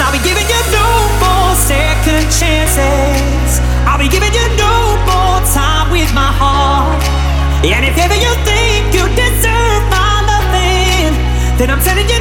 I'll be giving you no more second chances. I'll be giving you no more time with my heart. And if ever you think you deserve my loving, then I'm telling you